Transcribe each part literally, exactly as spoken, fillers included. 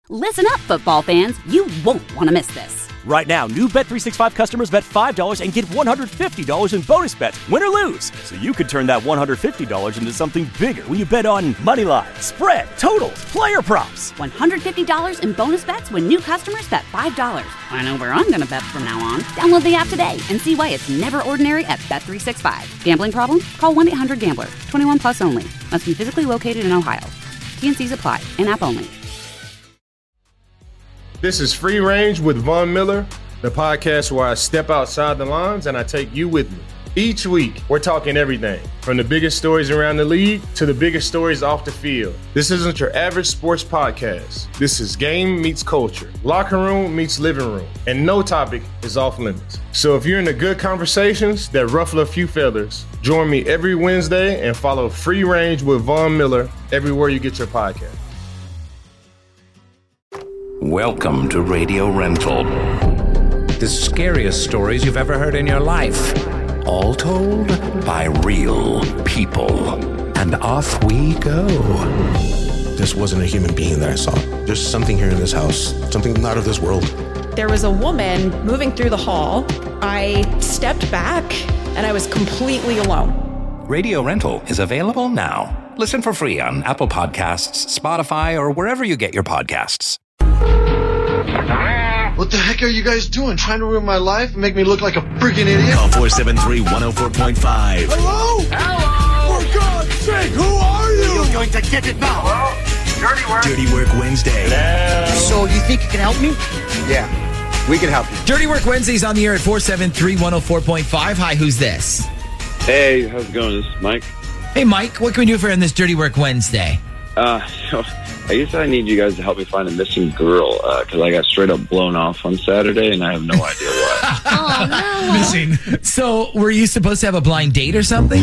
Listen up, football fans. You won't want to miss this. Right now, new Bet three sixty-five customers bet five dollars and get one hundred fifty dollars in bonus bets, win or lose. So you could turn that one hundred fifty dollars into something bigger when you bet on money line, spread, totals, player props. one hundred fifty dollars in bonus bets when new customers bet five dollars. I know where I'm going to bet from now on. Download the app today and see why it's never ordinary at Bet three sixty-five. Gambling problem? Call one eight hundred gambler. twenty-one plus only. Must be physically located in Ohio. T N Cs apply. In-app only. This is Free Range with Von Miller, the podcast where I step outside the lines and I take you with me. Each week, we're talking everything, from the biggest stories around the league to the biggest stories off the field. This isn't your average sports podcast. This is game meets culture, locker room meets living room, and no topic is off limits. So if you're into good conversations that ruffle a few feathers, join me every Wednesday and follow Free Range with Von Miller everywhere you get your podcast. Welcome to Radio Rental. The scariest stories you've ever heard in your life. All told by real people. And off we go. This wasn't a human being that I saw. There's something here in this house. Something not of this world. There was a woman moving through the hall. I stepped back and I was completely alone. Radio Rental is available now. Listen for free on Apple Podcasts, Spotify, or wherever you get your podcasts. What the heck are you guys doing? Trying to ruin my life and make me look like a freaking idiot? Call four seven three, one oh four point five. Hello? Hello? For God's sake, who are you? You're going to get it now. Hello? Dirty Work. Dirty Work Wednesday. Hello? So you think you can help me? Yeah, we can help you. Dirty Work Wednesday's on the air at four seven three, one oh four point five. Hi, who's this? Hey, how's it going? This is Mike. Hey, Mike, what can we do for you on this Dirty Work Wednesday? Uh, so I guess I need you guys to help me find a missing girl, because uh, I got straight up blown off on Saturday, and I have no idea why. Oh, no. Missing. So, were you supposed to have a blind date or something?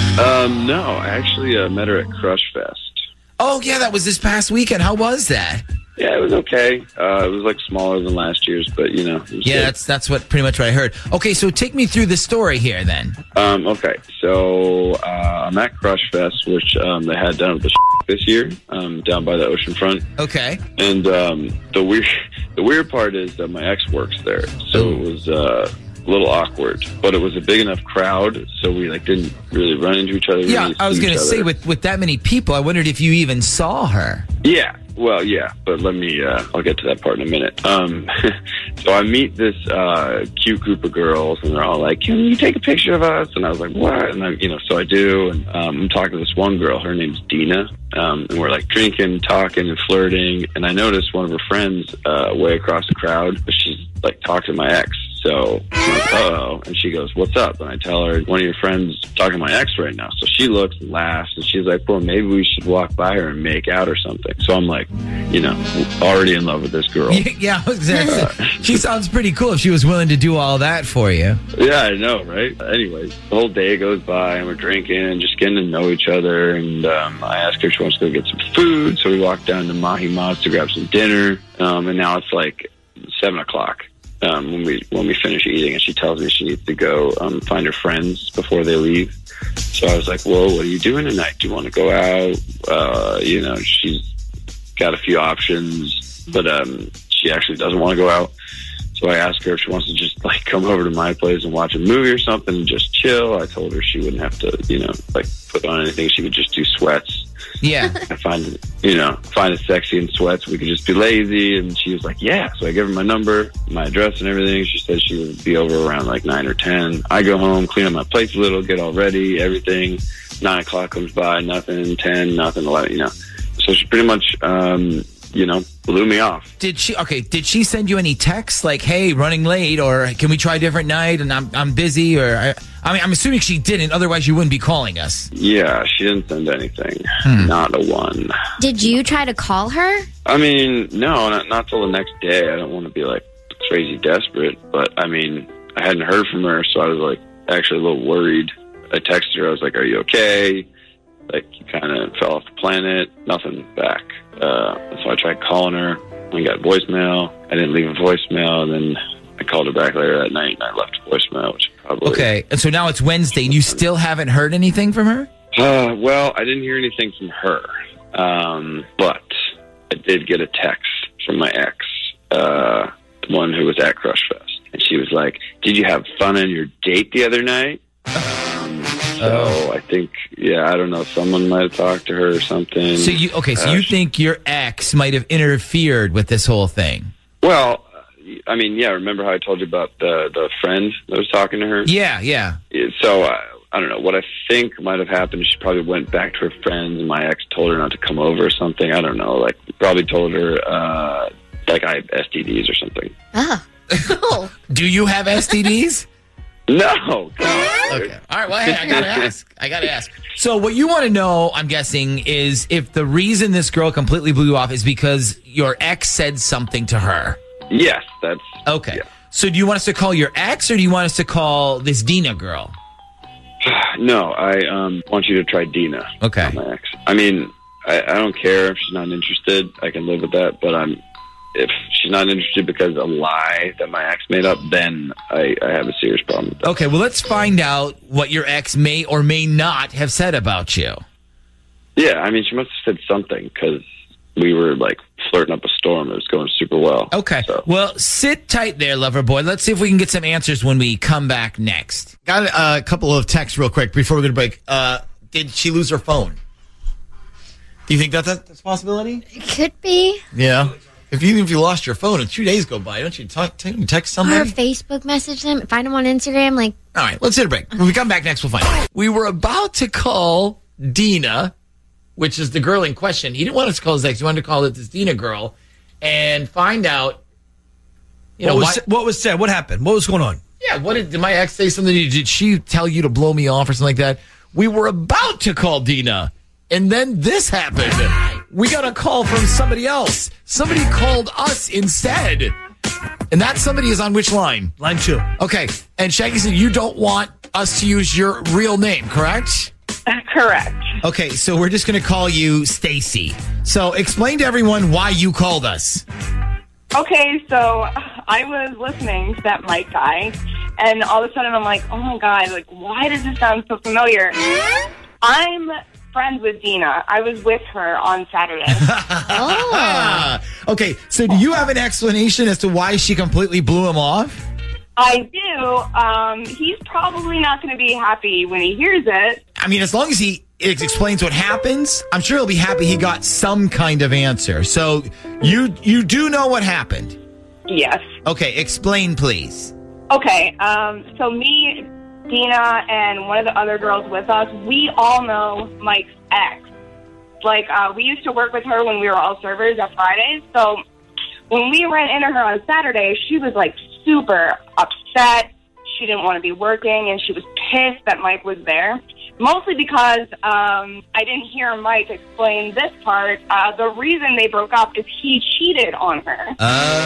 Um, no, I actually uh, met her at Crush Fest. Oh, yeah, that was this past weekend. How was that? Yeah, it was okay. Uh, it was like smaller than last year's, but you know. Yeah, good. that's that's what pretty much what I heard. Okay, so take me through the story here then. Um, okay, so uh, I'm at Crush Fest, which um, they had down at the this year, um, down by the ocean front. Okay. And um, the weird the weird part is that my ex works there, so it was uh, a little awkward, but it was a big enough crowd, so we like didn't really run into each other. Yeah, I was going to say with with that many people, I wondered if you even saw her. Yeah. Well, yeah, but let me, uh, I'll get to that part in a minute. Um, so I meet this, uh, cute group of girls and they're all like, can you take a picture of us? And I was like, what? And I, you know, so I do. And, um, I'm talking to this one girl, her name's Dina. Um, and we're like drinking, talking and flirting. And I noticed one of her friends, uh, way across the crowd, but she's like talking to my ex. So I'm like, uh-oh. And she goes, what's up? And I tell her, one of your friends talking to my ex right now. So she looks and laughs and she's like, well, maybe we should walk by her and make out or something. So I'm like, you know, already in love with this girl. Yeah, exactly. Uh, she sounds pretty cool if she was willing to do all that for you. Yeah, I know, right? Anyways, the whole day goes by and we're drinking and just getting to know each other. And um, I asked her if she wants to go get some food. So we walked down to Mahi Mas to grab some dinner. Um, and now it's like seven o'clock. Um, when we when we finish eating, and she tells me she needs to go um, find her friends before they leave. So I was like, well, what are you doing tonight? Do you want to go out? Uh, you know, she's got a few options, but um, she actually doesn't want to go out. So I asked her if she wants to just like come over to my place and watch a movie or something and just chill. I told her she wouldn't have to, you know, like put on anything. She could just do sweats. Yeah. I find it, you know, find it sexy in sweats. We could just be lazy. And she was like, yeah. So I gave her my number, my address and everything. She said she would be over around like nine or ten. I go home, clean up my place a little, get all ready, everything. Nine o'clock comes by, nothing, ten, nothing, eleven, you know. So she pretty much, um, you know, blew me off. Did she, okay, did she send you any texts like, hey, running late, or can we try a different night and I'm I'm busy, or, I, I mean, I'm assuming she didn't, otherwise you wouldn't be calling us. Yeah, she didn't send anything. Hmm. Not a one. Did you try to call her? I mean, no, not, not till the next day. I don't want to be like crazy desperate, but I mean, I hadn't heard from her, so I was like actually a little worried. I texted her, I was like, are you okay? Like, you kind of fell off the planet, nothing back. Uh, so I tried calling her. I got voicemail. I didn't leave a voicemail. And then I called her back later that night and I left a voicemail, which probably. Okay. And so now it's Wednesday and you still haven't heard anything from her? Uh, well, I didn't hear anything from her. Um, but I did get a text from my ex, uh, the one who was at Crush Fest. And she was like, did you have fun on your date the other night? Um, so I think, yeah, I don't know. Someone might have talked to her or something. So you okay? So uh, you think your ex might have interfered with this whole thing? Well, I mean, yeah. Remember how I told you about the the friend that was talking to her? Yeah, yeah. So uh, I don't know. What I think might have happened is she probably went back to her friends, and my ex told her not to come over or something. I don't know. Like probably told her uh, like I have S T Ds or something. Ah. Do you have S T Ds? No. Okay. All right. Well, hey, I gotta ask. I gotta ask. So, what you want to know, I'm guessing, is if the reason this girl completely blew you off is because your ex said something to her. Yes, that's okay. Yeah. So, do you want us to call your ex, or do you want us to call this Dina girl? No, I um, want you to try Dina. Okay. My ex. I mean, I, I don't care if she's not interested. I can live with that. But I'm. If she's not interested because a lie that my ex made up, then I, I have a serious problem with that. Okay, well, let's find out what your ex may or may not have said about you. Yeah, I mean, she must have said something because we were, like, flirting up a storm. It was going super well. Okay, so. Well, sit tight there, lover boy. Let's see if we can get some answers when we come back next. Got a couple of texts real quick before we go to break. Uh, did she lose her phone? Do you think that that's a possibility? It could be. Yeah. If even if you lost your phone and two days go by, don't you talk, t- text somebody? Or Facebook message them, find them on Instagram. Like, all right, let's hit a break. When we come back next, we'll find out. We were about to call Dina, which is the girl in question. He didn't want us to call his ex. He wanted to call it this Dina girl and find out. You know, what was, what was said? What happened? What was going on? Yeah, what did, did my ex say something? Did she tell you to blow me off or something like that? We were about to call Dina, and then this happened. We got a call from somebody else. Somebody called us instead. And that somebody is on which line? Line two. Okay. And Shaggy said you don't want us to use your real name, correct? Correct. Okay, so we're just going to call you Stacy. So explain to everyone why you called us. Okay, so I was listening to that Mike guy, and all of a sudden I'm like, oh my God, like, why does this sound so familiar? I'm friends with Dina. I was with her on Saturday. Oh. Okay, so do you have an explanation as to why she completely blew him off? I do. Um, he's probably not going to be happy when he hears it. I mean, as long as he ex- explains what happens, I'm sure he'll be happy he got some kind of answer. So you you do know what happened? Yes. Okay, explain, please. Okay, um, so me, Dina, and one of the other girls with us, we all know Mike's ex. Like, uh, we used to work with her when we were all servers at Fridays. So when we ran into her on Saturday, she was, like, super upset. She didn't want to be working, and she was pissed that Mike was there. Mostly because um, I didn't hear Mike explain this part. Uh, the reason they broke up is he cheated on her.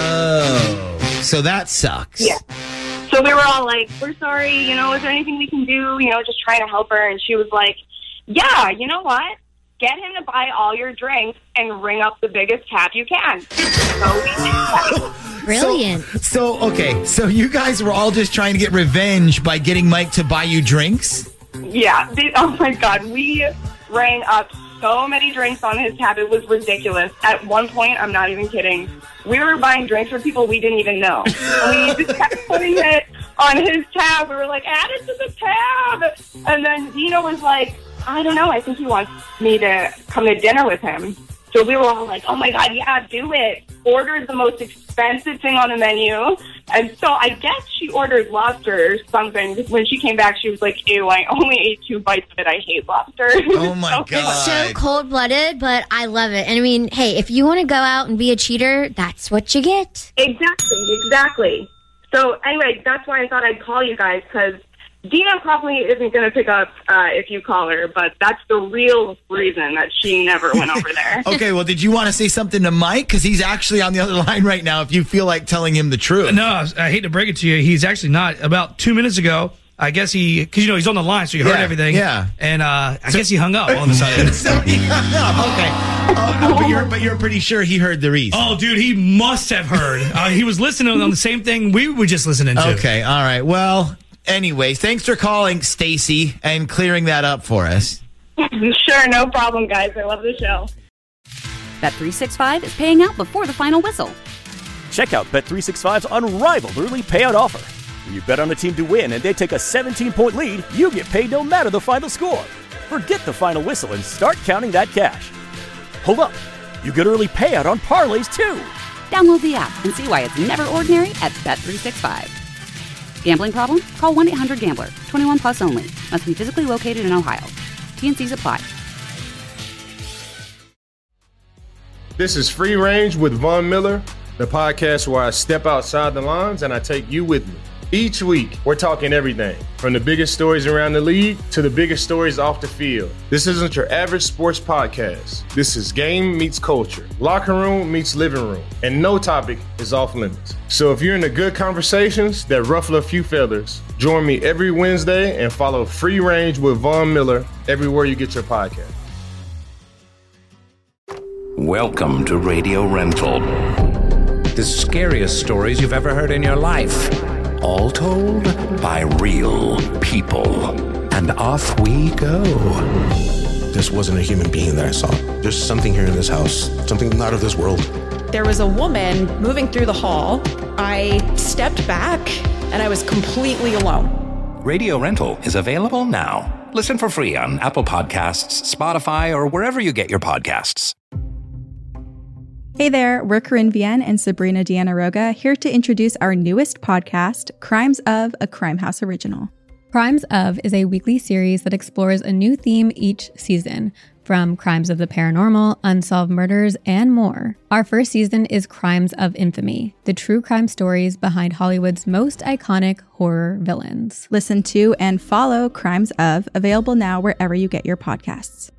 Oh, so that sucks. Yeah. So we were all like, we're sorry, you know, is there anything we can do? You know, just trying to help her. And she was like, yeah, you know what? Get him to buy all your drinks and ring up the biggest tab you can. So we did that. Brilliant. So, so, okay, so you guys were all just trying to get revenge by getting Mike to buy you drinks? Yeah. They, oh, my God. We rang up so many drinks on his tab. It was ridiculous. At one point, I'm not even kidding, we were buying drinks for people we didn't even know. We just kept putting it on his tab. We were like, add it to the tab. And then Dina was like, I don't know. I think he wants me to come to dinner with him. So we were all like, oh, my God, yeah, do it. Ordered the most expensive thing on the menu. And so I guess she ordered lobster or something. When she came back, she was like, ew, I only ate two bites of it. I hate lobster. Oh, my so, God. So cold-blooded, but I love it. And I mean, hey, if you want to go out and be a cheater, that's what you get. Exactly, exactly. So anyway, that's why I thought I'd call you guys, because Dina probably isn't going to pick up uh, if you call her, but that's the real reason that she never went over there. Okay, well, did you want to say something to Mike? Because he's actually on the other line right now if you feel like telling him the truth. No, I hate to break it to you. He's actually not. About two minutes ago, I guess he, because, you know, he's on the line, so you heard Yeah, everything. yeah. And uh, I guess he hung up all of a sudden. So he hung up. Okay. Uh, but, you're, but you're pretty sure he heard the reason. Oh, dude, he must have heard. Uh, he was listening on the same thing we were just listening to. Okay, all right. Well, anyways, thanks for calling, Stacy, and clearing that up for us. Sure, no problem, guys. I love the show. Bet three sixty-five is paying out before the final whistle. Check out Bet three sixty-five's unrivaled early payout offer. When you bet on a team to win and they take a seventeen-point lead, you get paid no matter the final score. Forget the final whistle and start counting that cash. Hold up. You get early payout on parlays, too. Download the app and see why it's never ordinary at Bet three sixty-five. Gambling problem? Call one eight hundred gambler. twenty-one plus only. Must be physically located in Ohio. T N Cs apply. This is Free Range with Von Miller, the podcast where I step outside the lines and I take you with me. Each week, we're talking everything from the biggest stories around the league to the biggest stories off the field. This isn't your average sports podcast. This is game meets culture, locker room meets living room, and no topic is off limits. So if you're into good conversations that ruffle a few feathers, join me every Wednesday and follow Free Range with Von Miller everywhere you get your podcast. Welcome to Radio Rental. The scariest stories you've ever heard in your life. All told by real people. And off we go. This wasn't a human being that I saw. There's something here in this house, something not of this world. There was a woman moving through the hall. I stepped back and I was completely alone. Radio Rental is available now. Listen for free on Apple Podcasts, Spotify, or wherever you get your podcasts. Hey there, we're Corinne Vienne and Sabrina Diana-Roga here to introduce our newest podcast, Crimes of, a Crime House original. Crimes of is a weekly series that explores a new theme each season, from crimes of the paranormal, unsolved murders, and more. Our first season is Crimes of Infamy, the true crime stories behind Hollywood's most iconic horror villains. Listen to and follow Crimes of, available now wherever you get your podcasts.